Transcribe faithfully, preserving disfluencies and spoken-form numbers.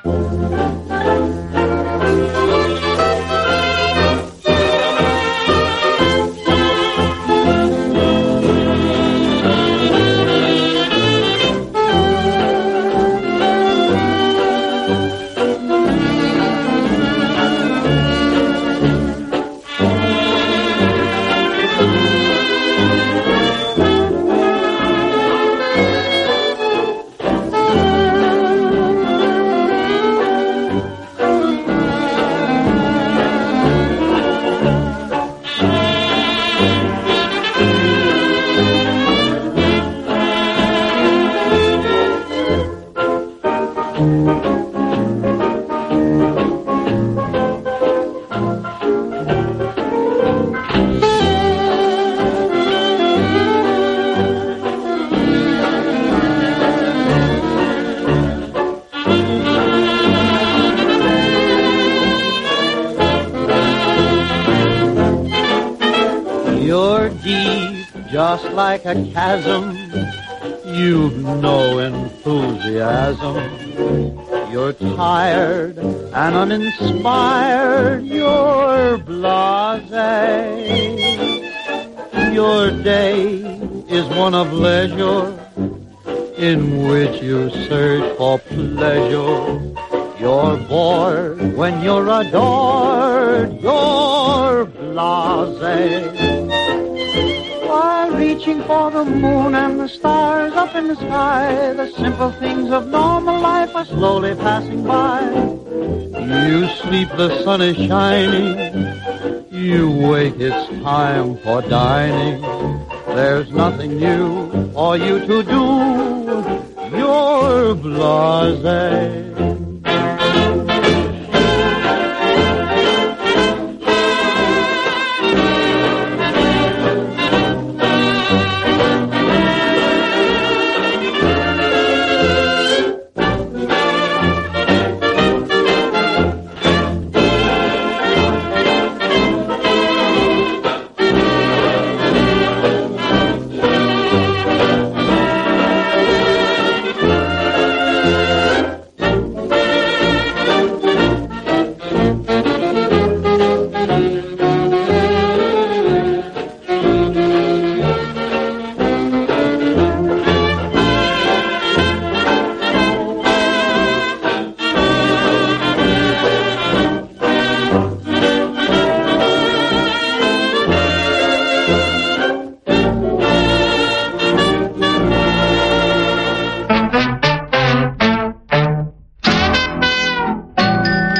You're deep, just like a chasm. You've no enthusiasm. You're tired and uninspired. You're blasé. Your day is one of leisure in which you search for pleasure. You're bored when you're adored. You're blasé. While reaching for the moon and the stars up in the sky, the simple things of normal life are slowly passing by. You sleep, the sun is shining. You wake, it's time for dining. There's nothing new for you to do. You're blasé.